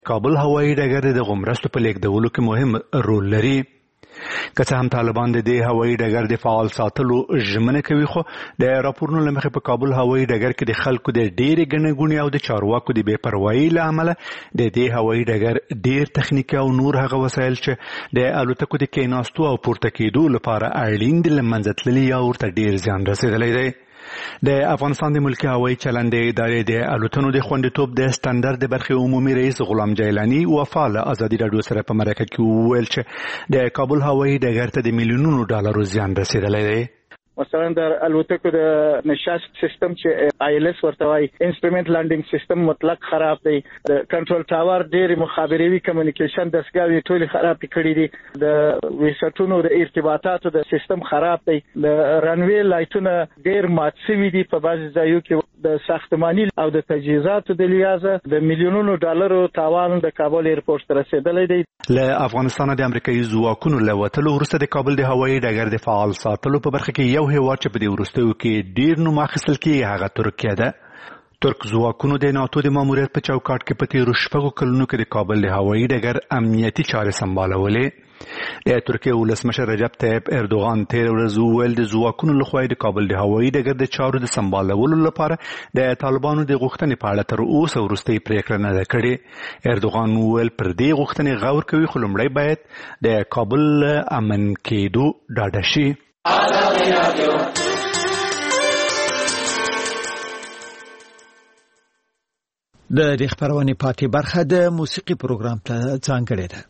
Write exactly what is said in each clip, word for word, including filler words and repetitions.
کابل هوایي ډګر د غمرستو په لیږدولو کې مهم رول لري. که څه هم طالبان د دې هوایي ډګر د فعال ساتلو ژمنه کوي، خو د راپورونو له مخې په کابل هوایي ډګر کې د خلکو د ډېرې ګڼې ګوڼې او د چارواکو د بې پروایۍ له امله د دې هوایي ډګر ډېر تخنیکي او نور هغه وسایل چې د الوتکو د کېناستو او پورته کېدو لپاره اړین دي له منځه تللي یا ورته ډېر زیان رسېدلی دی. د افغانستان د ملکي هوایي چلندې ادارې د الوتنو د خوندیتوب د سټنډرډ د برخې عمومي رئیس غلام جیلاني وفا له ازادي راډیو سره په مرکه کې وویل چې د کابل هوایي ډګر ته د میلیونونو ډالرو زیان رسېدلی دی. مثلا د الوتکو د نشاست سیستم چې آی ایل اس ورته وایي، انسټرومنت لانډینګ سیستم مطلق خراب دی. د کنټرول ټاور ډېرې مخابروي کمیونیکیشن دستګاوې ټولې خراب کړي دي. د ویسټونو د ارتباطاتو د سیستم خراب دی. د رنوي لایټونه ډېر مات شوي دي. په بعضې ځایو کې د ساختماني او د تجهیزاتو د لیازه د میلیونونو ډالرو تاوان د کابل ایرپورټ ته رسېدلی دی. له افغانستان د امریکایي ځواکونو له وتلو وروسته د کابل د هوایي ډګر د فعال ساتلو په برخه کې یو هیواد چې په دې وروستیو کې ډېر نوم اخیستل کېږي هغه ترکیه ده. ترک ځواکونو د ناتو د ماموریت په چوکاټ کې په تېرو شپږو کلونو کې د کابل د هوایي ډګر امنیتي چارې سمبالولې. د ترکیې ولسمشر رجب طیب اردوغان تېره ورځ وویل د ځواکونو لخوا د کابل د هوایي ډګر د چارو د سمبالولو لپاره د طالبانو د غوښتنې په اړه تر اوسه وروستۍ پرېکړه نه ده کړې. اردوغان وویل پر دې غوښتنې غور کوي، خو لومړی باید د کابل امن کېدو ډاډه شي. د دې خبرونې پاتې برخه د موسیقي پروګرام ته ځانګړې ده.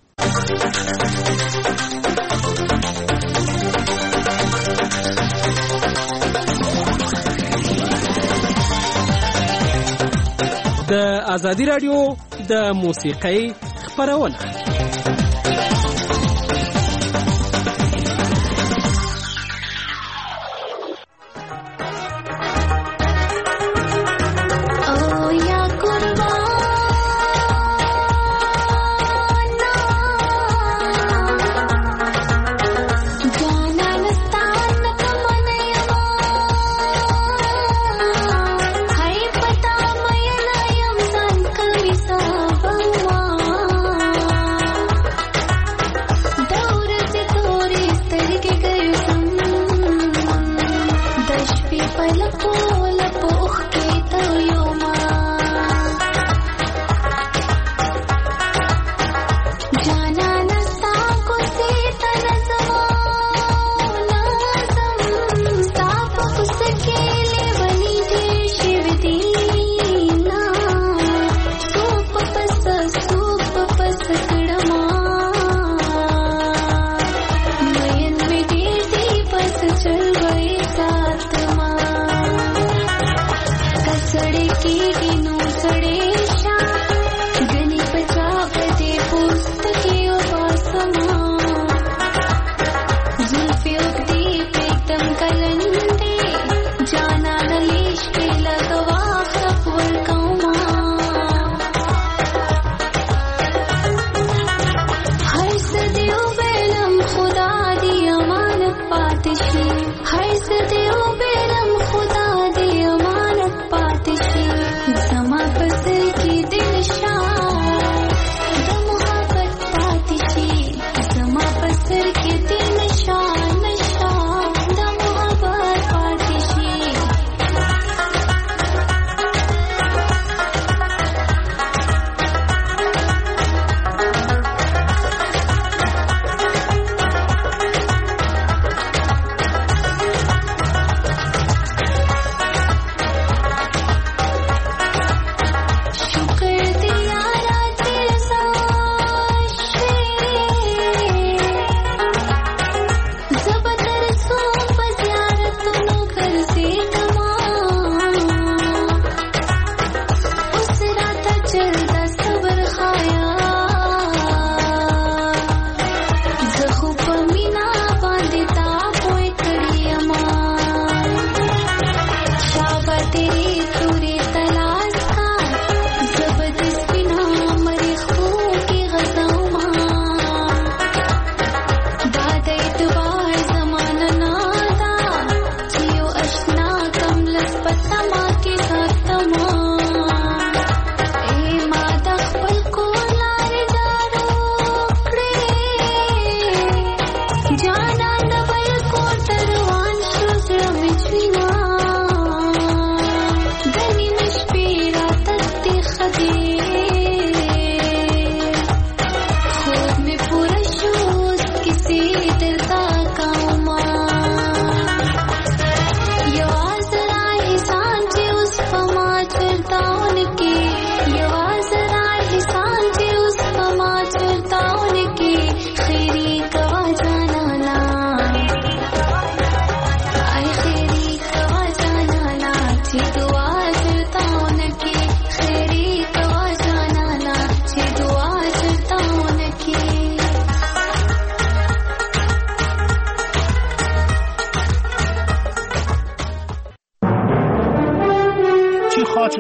د ازادي راډیو د موسیقۍ خبرونه.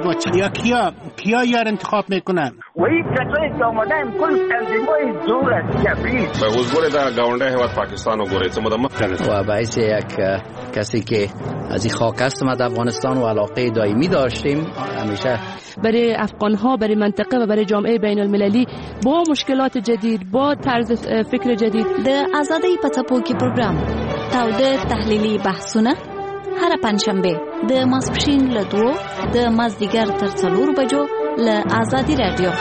میشید و یا کیا کیا یار انتخاب میکنن وہی کتوی کومدان کل تنظیمای دور است کبیر به حضور در گاونده هیواد پاکستان و گوریت مدام و باعث یک کسی که از این خاک است ما در افغانستان و علاقه دائمی داشتیم همیشه برای افغان‌ها برای منطقه و برای جامعه بین المللی با مشکلات جدید با طرز فکر جدید د آزادۍ په څپو کې پروګرام تاوده تحلیلي بحثونه هر پنځشنبه د ماسپښین له دوو د مازدیګر تر څلورو بجو له آزادي رادیو.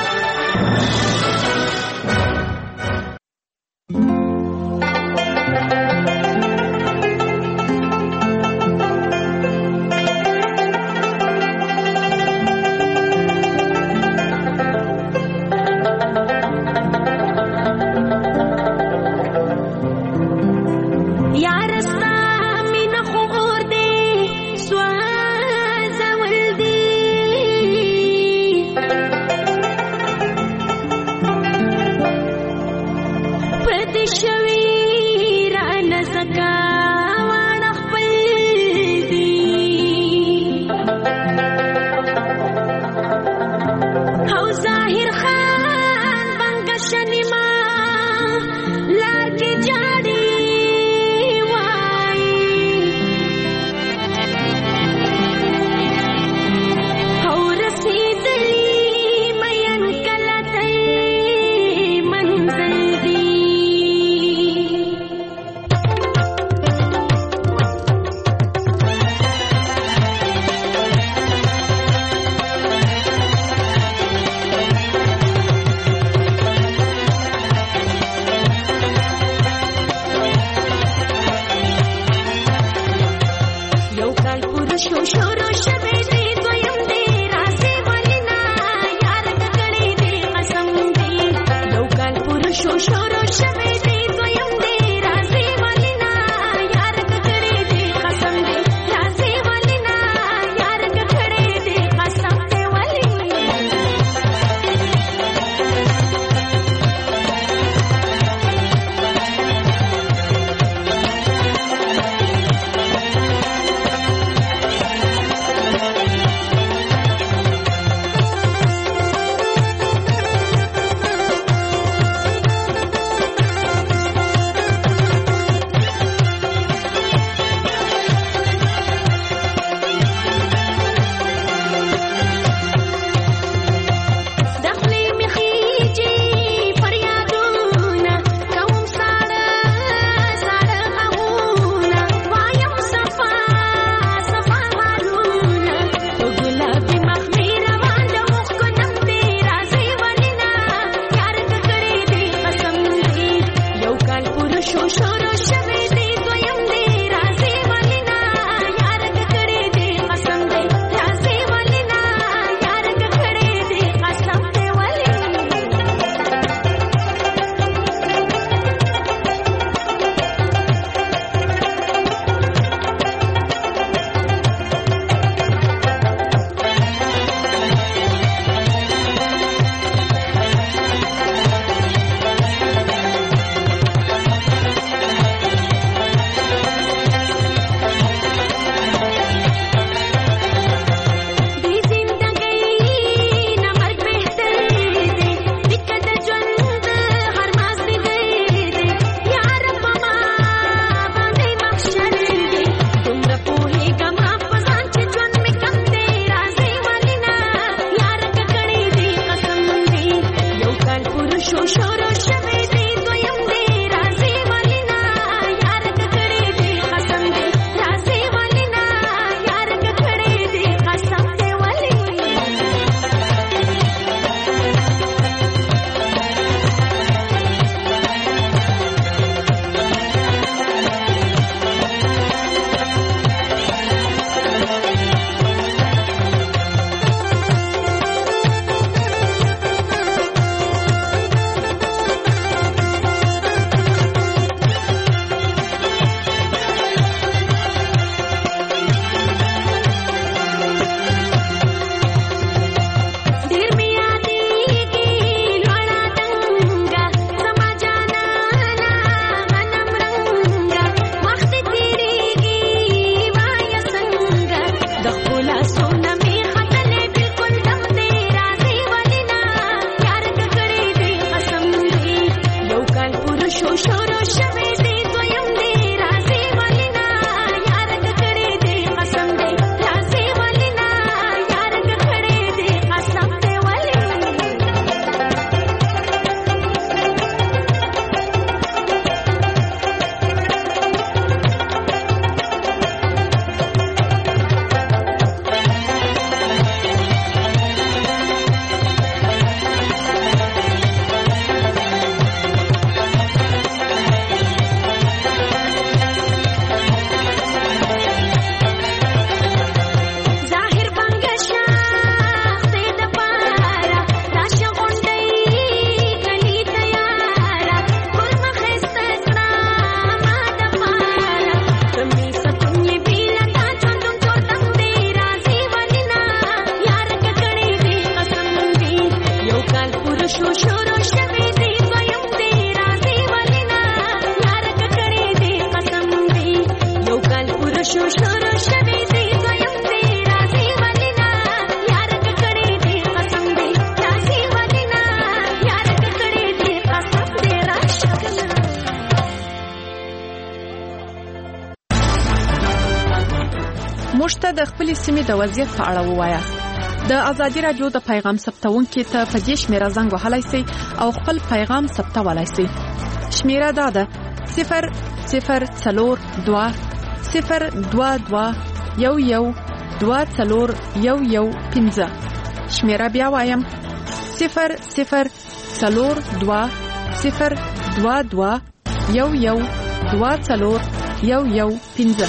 موږ ته د خپل سیمې د وضعیت په اړه ووایاست. د ازادي رادیو د پیغام ثبتونکو ته په دې شمیره زنګ وهلای شئ او خپل پیغام ثبتولای شئ. شمیره دا ده صفر صفر څلور دوه صفر دوه دوه یو یو دوه څلور یو یو پنځه. شمیره بیا وایم صفر صفر څلور دوه صفر دوه دوه یو یو دوه څلور یو یو پنځه.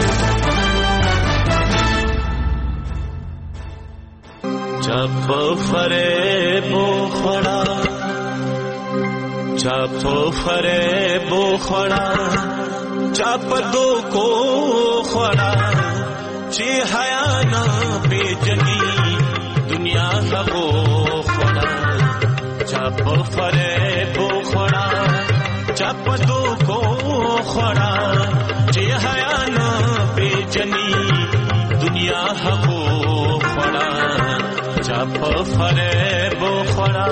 چپ فریب خورا چپ فریب خورا چپ دو کو خورا چی حیا نا پیجنی دنیا لگو خورا چپ فریب خورا چپ دو کو خورا چی حیا نا پیجنی دنیا لگو خورا چپ فریب خورا.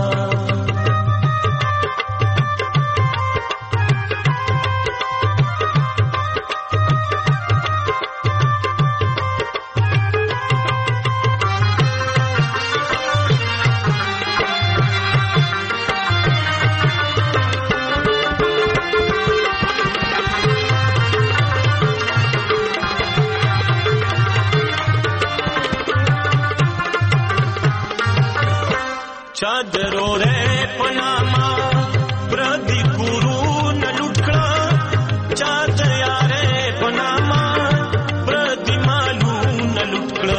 चादरो रे पनामा प्रदी गुरु न लुटका चाद यारे पनामा प्रदी मालू न लुटका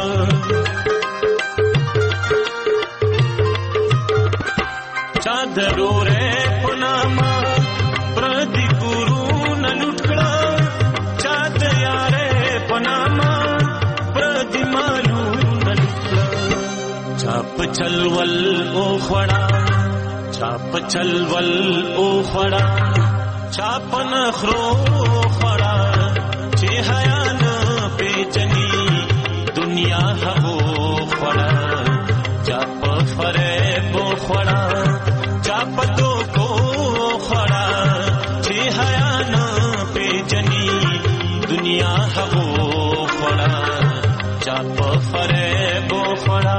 चादरो रे पनामा प्रदी गुरु न लुटका चाद यारे पनामा प्रदी मालू न लुटका. चाप चलवल ओ खड़ा चाप चलवल ओ खड़ा चाप नखरो खड़ा चे हया न पेचनी दुनिया हो खड़ा चाप फरेब खड़ा चाप तो को खड़ा चे हया न पेचनी दुनिया हो खड़ा चाप फरेब खड़ा.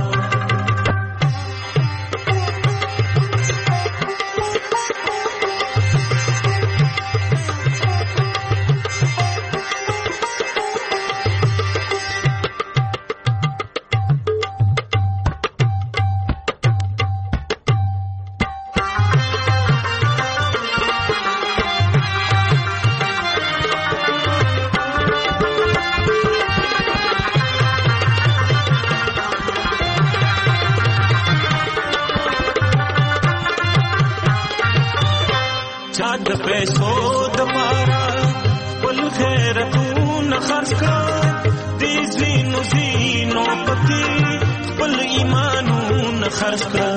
चाद पैसो दपारा पल खैर तून खर्च का दीजीनो जीनो पति पल ईमानून खर्च का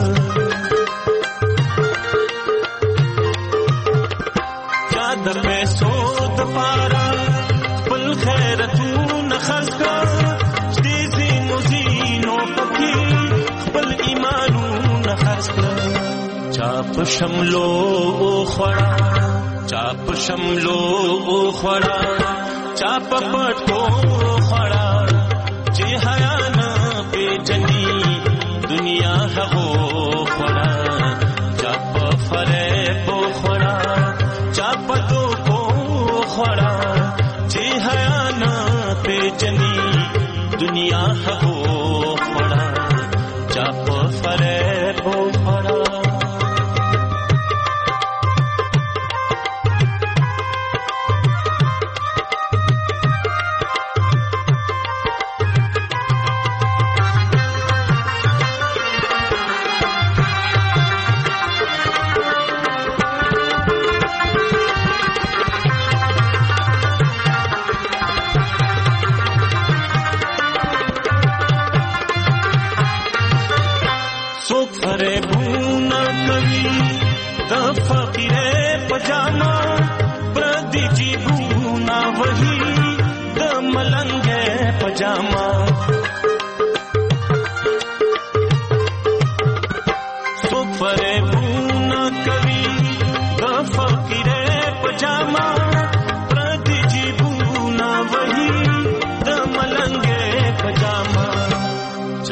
चाद पैसो दपारा पल खैर तून खर्च का दीजीनो जीनो पति पल ईमानून खर्च का. चाप शमलो खड़ा चाप शमलो खड़ा चाप पटको खड़ा जे हया न बेजनी दुनिया हो खड़ा चाप फरेब खड़ा चाप तो को खड़ा जे हया न बेजनी दुनिया हो खड़ा चाप फरेब खड़ा. पजामा प्रदी जी भूना वही द मलंगे पजामा सुफरे भूना कवि द फकीरे पजामा प्रदी जी भूना वही द मलंगे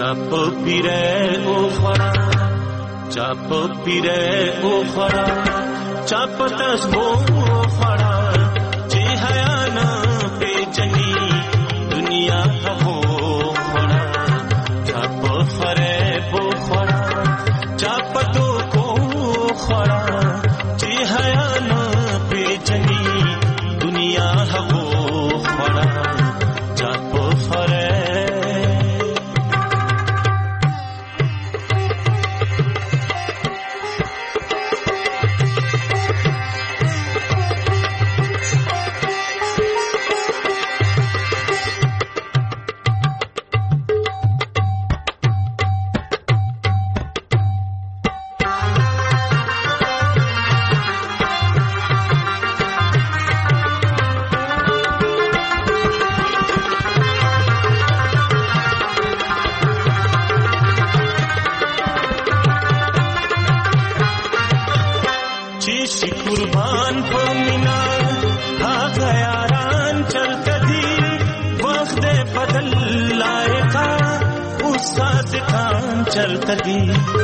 چاپ پیره او خورا چاپ پیره او خورا چاپ تسبو خورا چی حیانا پی جنی دنیا ہو خورا چاپ خرے بو خورا چاپ تو کو خورا چی حیانا پی جنی دنیا ہو خورا چاپ خرے چلتا دی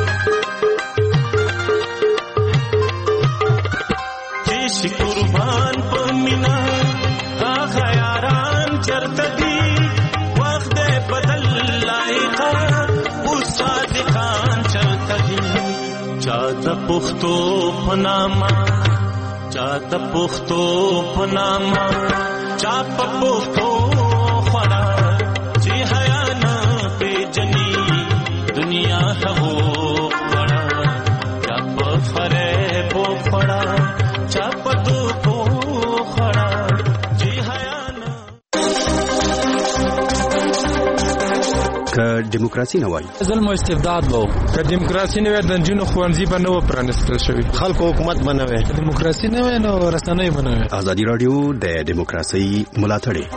جیش قربان پا مینا آخا یاران چلتا دی وقت بدل لائقا اس صادقان چلتا دی چاہتا پختو پناما چاہتا پختو پناما چاپا پختو خورا جی حیانا پی جنی دنیا ہو بڑا چاپ فرے بو پڑا چاپ دو کو خڑا جی حیانا که دیموکراسي نه وای ظلم او استبداد وو که دیموکراسي نه وای د جنونو خوانځي به نو پرانستل شوی خلکو حکومت بنوي دیموکراسي نه وای نو رسنۍ بنوي ازادي رادیو د دیموکراسي ملاتړ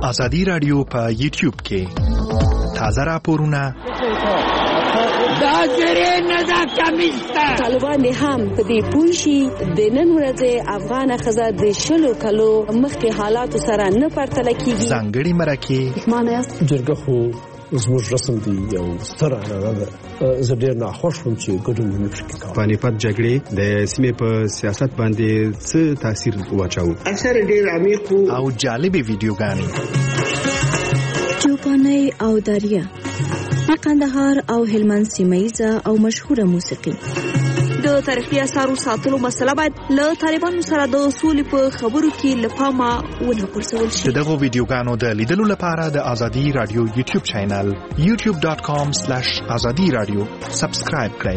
ازادي رادیو په یوټیوب کې تازه راپورونه دا جری نه دا کمیستا طالبان هم په دې پوښي د نن ورځې افغان خزه د شلو کلو مخکې حالات سره نه پرتل کیږي ځانګړي مرکه معنی جرګه خو زموږ رسم دی یو ستر اړه ده زه ډېر ناخوښ وم چې ګډون ونه کړي. پانیپت جګړې د سیمې په سیاست باندې څه تاثیر واچاوه؟ اثر ډېر عمیق او جالبې ویډیوګانې چوپاني او داریا د کندهار او هلمند سیمایزه او مشهوره موسیقي. د تاریخي اثارو ساتلو مسله باید له طالبانو سره د اصول په خبرو کې لپاره ونه پرسول شي. دغه ویډیوګانو د لیدلو لپاره د ازادي رادیو یوټیوب چینل یوټیوب ډاټ کام سلیش ازادي رادیو سبسکرایب کړئ.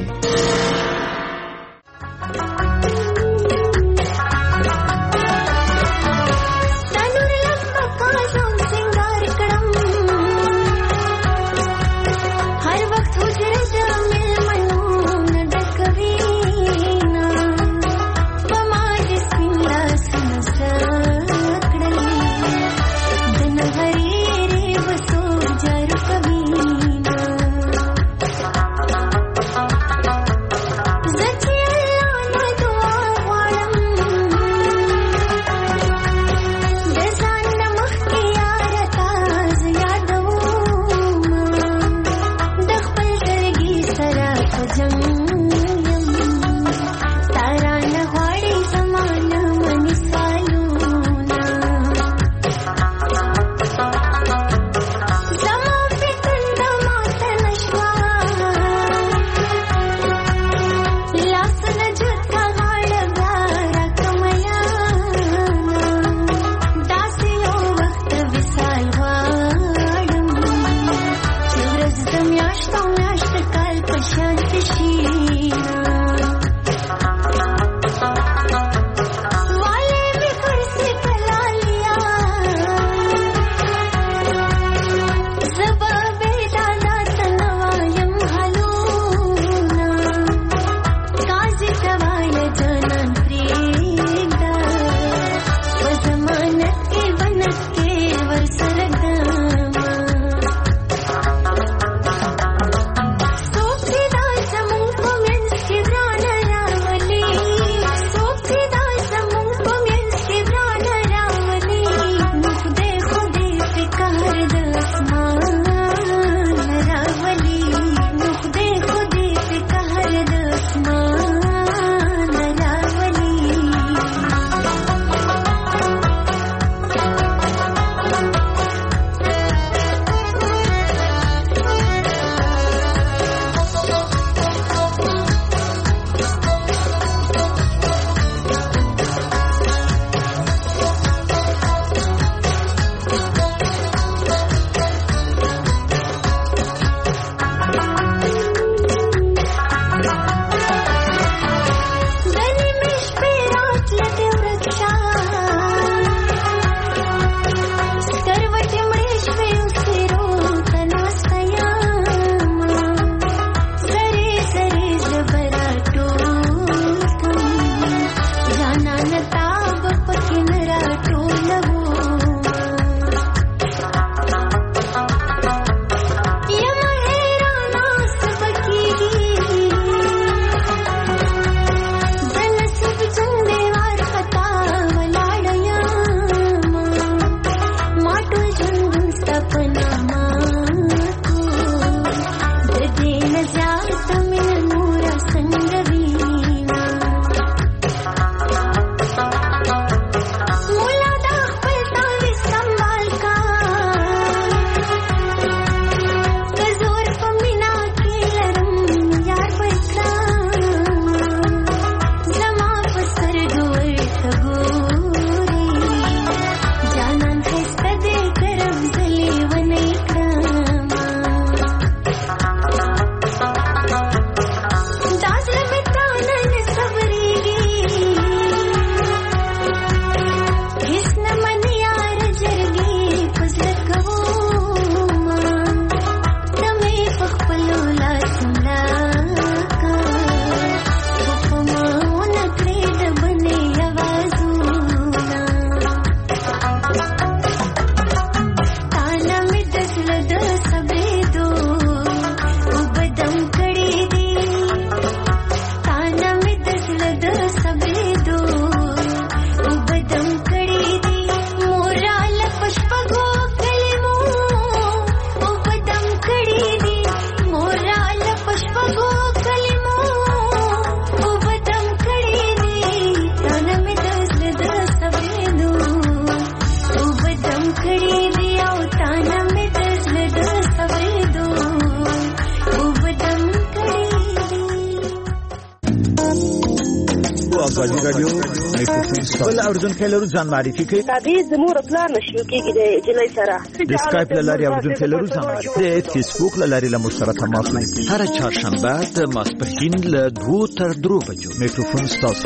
په ازادي رادیو میکروفون ول اوردونکو لرو ځان معرفي کوي تابع زموږ پلان نشو کېږي د جلای سره د سکایپ لاري اوردونکو لرو ځان معرفي د فیسبوک لاري له مشترک تماس لري هر چهارشنبه د ماسپښین له دوه تر درو بجو میکروفون تاسو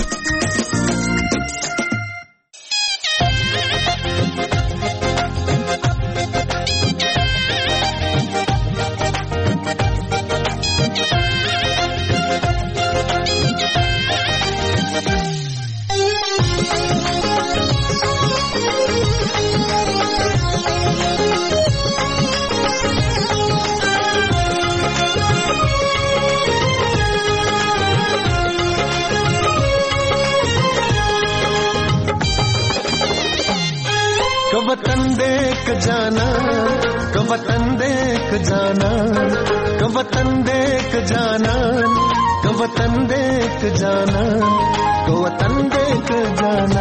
वतन देख जाना क वतन देख जाना क वतन देख जाना क वतन देख जाना क वतन देख जाना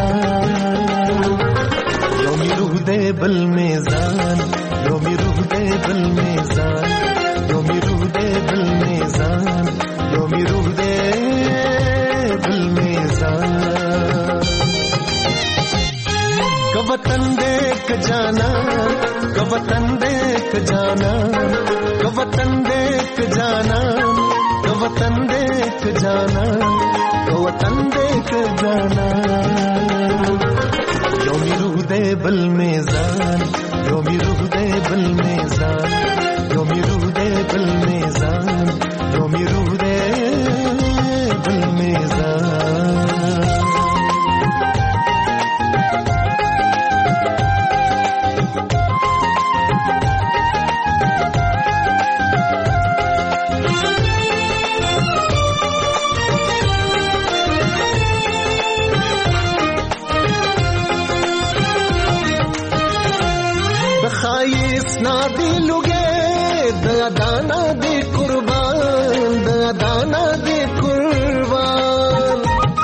योमी रूह दे बल मेज़ान योमी रूह दे बल मेज़ान योमी रूह दे बल मेज़ान योमी रूह दे बल मेज़ान वतन देख जाना क वतन देख जाना क वतन देख जाना क वतन देख जाना क वतन देख जाना योमी रूह दे बल मेज़ान योमी रूह दे बल मेज़ान योमी रूह दे बल मेज़ान योमी रूह दे बल मेज़ान नादी लुगे दाना दे कुर्बान दाना दे कुर्बान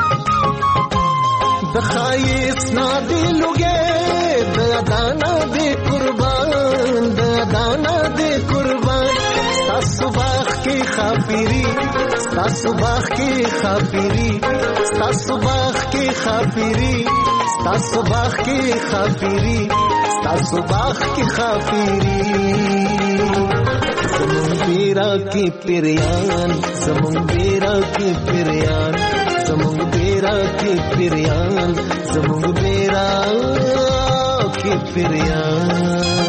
दखाइस नादी लुगे दाना दे कुर्बान दाना दे कुर्बान सुबाह की खाफिरी सुबाह की खाफिरी सुबाह की खाफिरी सुबाह की खाफिरी सुबाह की खाफिरी ज़मुंबेरा की पिरियान ज़मुंबेरा की पिरियान ज़मुंबेरा की पिरियान ज़मुंबेरा की पिरियान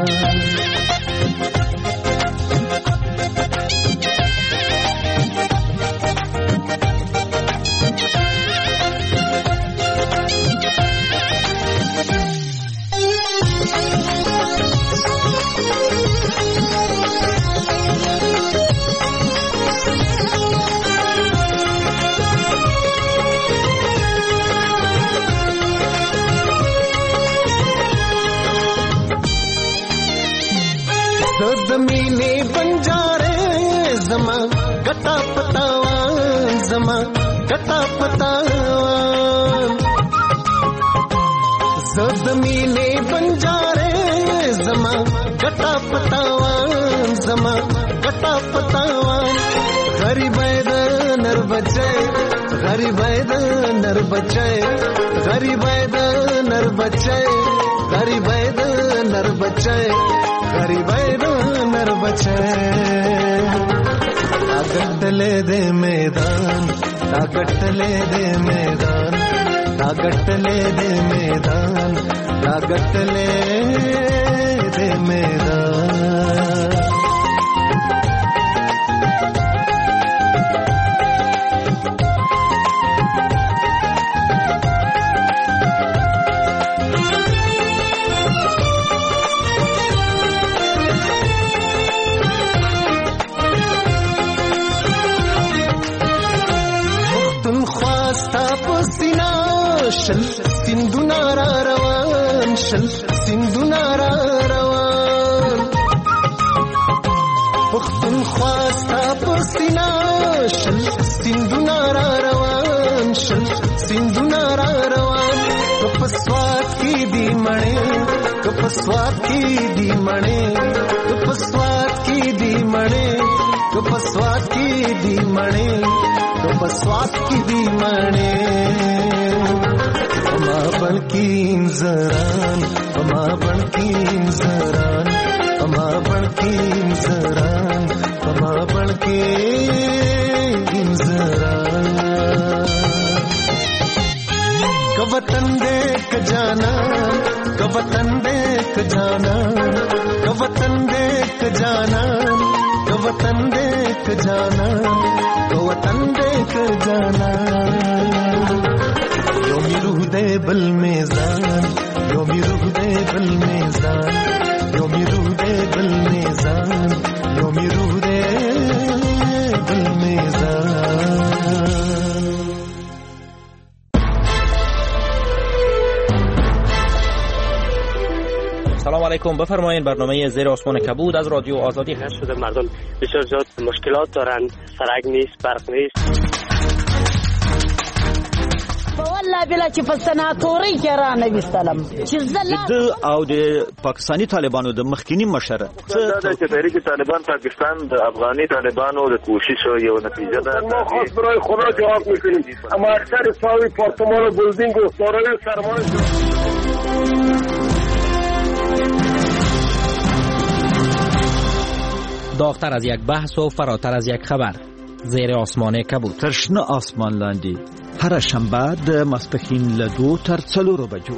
ज़मीने बंजारे ज़मा गता पतावान ज़मा गता पतावान ज़मीने बंजारे ज़मा गता पतावान ज़मा गता पतावान गरीब नर बचे गरीब नर बचे गरीब नर बचे गरीब नर बचे गरीब नर बचे ताकत ले दे मैदान ताकत ले दे मैदान ताकत ले दे मैदान ताकत ले दे मैदान شل سندونا را روان شل سندونا را روان پختونخوا ستا پر سینا شل سندونا را روان شل سندونا را روان کپسوات کی دی مړې کپسوات کی دی مړې کپسوات کی دی مړې کپسوات کی دی مړې کپسوات کی دی مړې بنکین زران اما بنکین زران اما بنکین زران اما بنکین زران وطن دیکھ جانا وطن دیکھ جانا وطن دیکھ جانا وطن دیکھ جانا وطن دیکھ جانا یومی روح دے بل میزان یومی روح دے بل میزان یومی روح دے بل میزان یومی روح دے بل میزان. سلام علیکم، بفرمایید. برنامه زیر آسمان کبود از رادیو آزادی هست. شده مردم بسیار زیاد مشکلات دارن، سرک نیست، برق نیست. والله بلا چې په سناتوري کې را نه وستلم چې زله او د پاکستانی طالبانو د مخکینی مشر دا چې تحریک طالبان پاکستان د افغاني طالبانو د کوشش یو نتیجه ده. ما خاص برای خدا جواب میکنیم، اما اکثر ساوی پارتمان و بلدینگ و دارای سرمایه داغتر از یک بحث و فراتر از یک خبر. زیر آسمان کبود. ترشنه آسمان لاندی. هر شنبه د ماسپښین له دو تر څلورو بجو.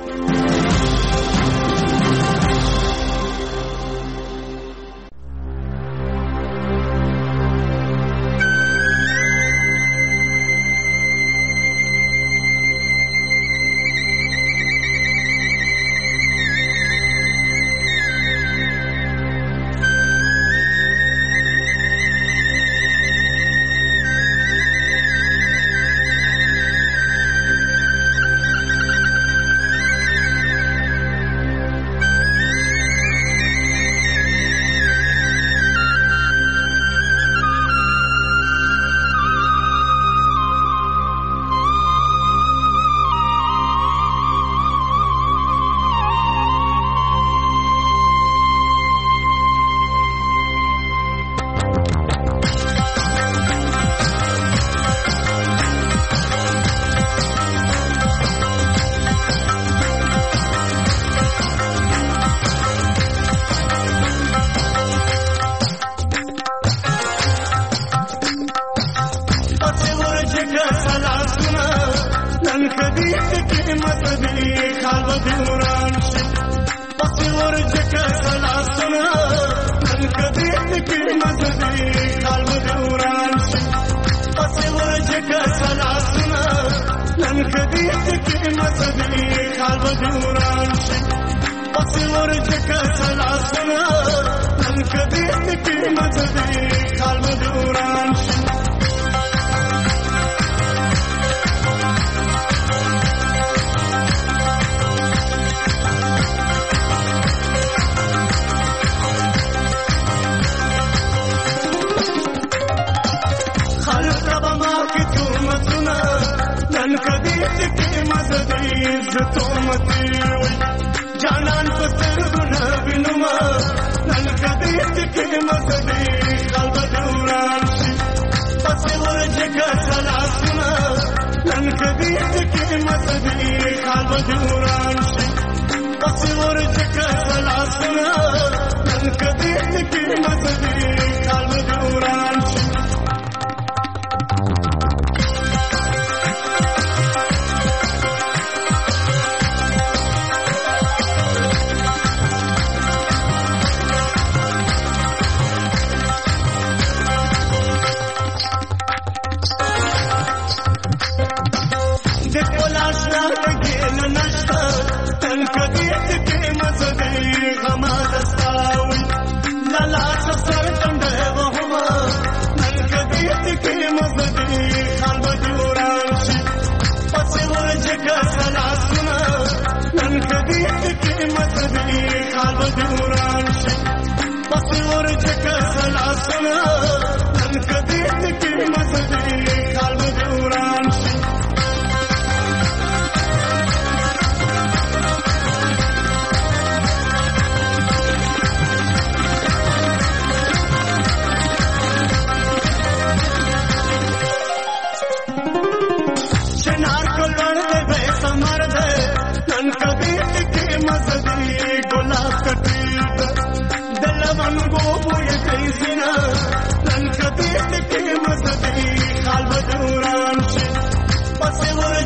Narco,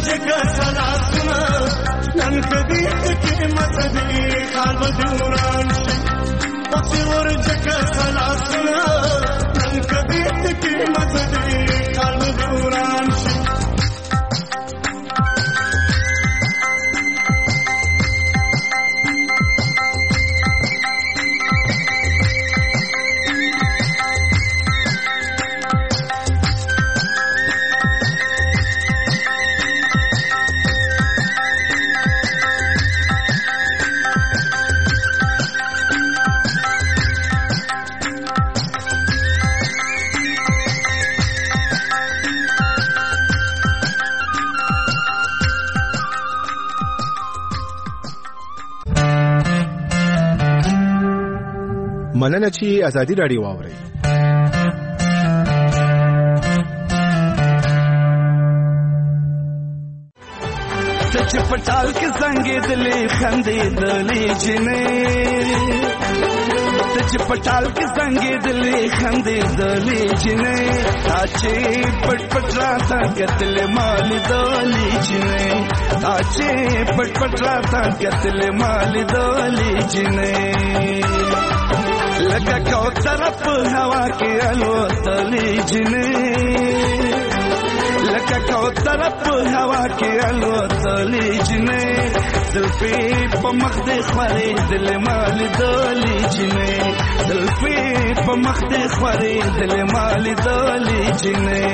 जगह सलासना नन कभी के मसदी खाल बदूरान पसिवर जगह सलासना नन कभी के मसदी खाल बदूरान مننه چې ازادي راډیو واورئ. چې پټال کې څنګه دلې خندې دلې جنې چې پټال کې څنګه دلې خندې دلې جنې چې پټ پټ راته کتل مال دلې جنې چې پټ پټ راته کتل مال دلې جنې لکه کو طرف هوا کې الوتلې جنې لکه کو طرف هوا کې الوتلې جنې زلفې په مخ دې خورې دل مال دلې جنې زلفې په مخ دې خورې دل مال دلې جنې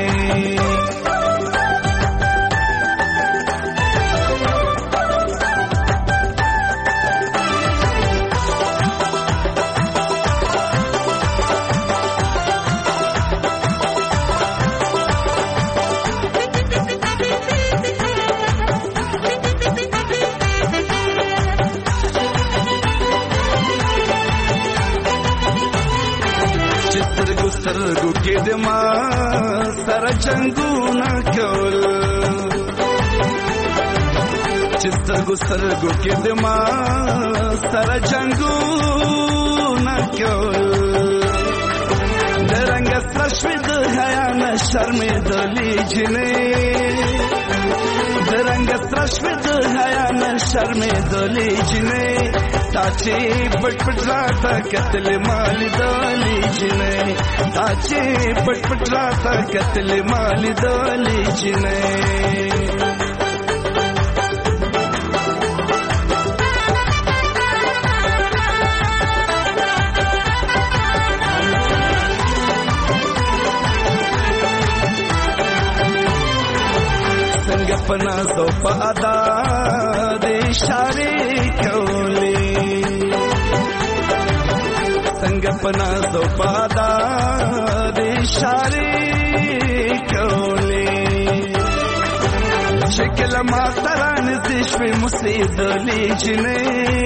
سترګو کې د ما سره جنگونه کول چې سترګو سترګو کې د ما سره جنگونه کول د رنګ سره شوي د حیا نه شرمېدلې جنې د رنګ سره شوي د حیا نه شرمېدلې جنې تا چې پټ پټ راته کتل مال دلې جنې تا چې پټ پټ راته کتل مال دلې جنې څنګه پنا سو پادا د اشاره کولې څنګه پنا سو پادا د اشاره کولې شکل ما تران دشوي مصیدلې جنې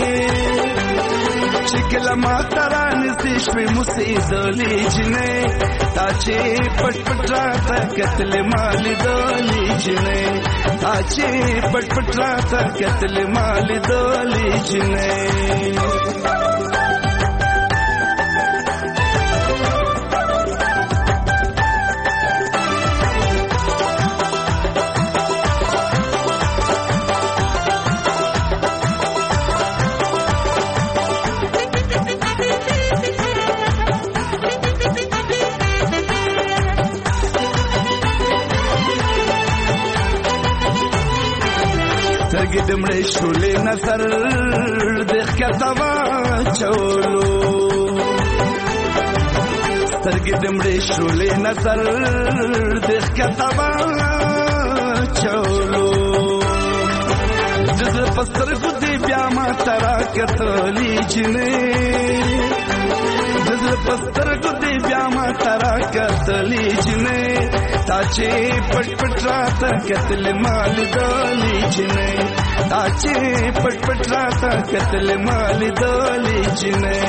شکل ما تران دشوي مصیدلې جنې تا چې پټ پټ راته کتل مال دلې جنې تا چې پټ پټ راته کتل مال دلې جنې سترګې د مړې شولې نظر د ښکته واچولو سترګې د مړې شولې نظر د ښکته واچولو د زړه په سترګو دې بیا ما ته راکتلې جنې د زړه په سترګو دې بیا ما ته راکتلې جنې تا چې پټ پټ راته کتل مال دلې جنې تا چې پټ پټ راته کتل مال دلې جنې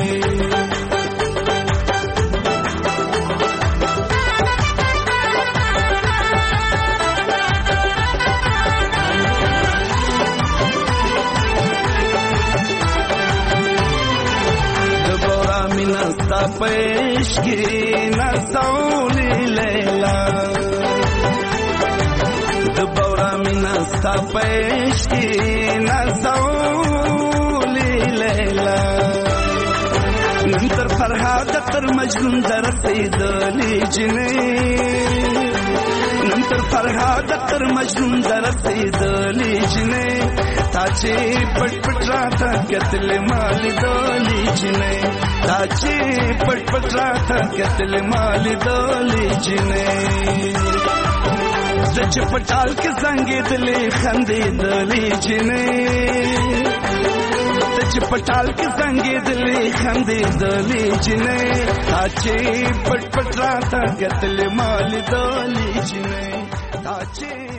نستا پیشکی نسولی لیلا دبورا می ستا پېشکی نازولی لیلا نن تر فرهاد تر مجنون درتیدلی جنې نن تر فرهاد تر مجنون درتیدلی جنې تا چې پټ پټ راته کتل مال دلی جنې تا چې پټ پټ راته کتل مال دلی جنې زچ پټال کې څنګه دلې خندې دلی جنې زچ پټال کې څنګه دلې خندې دلی جنې تا چې پټ پټ راته کتل مال دلی جنې تا چې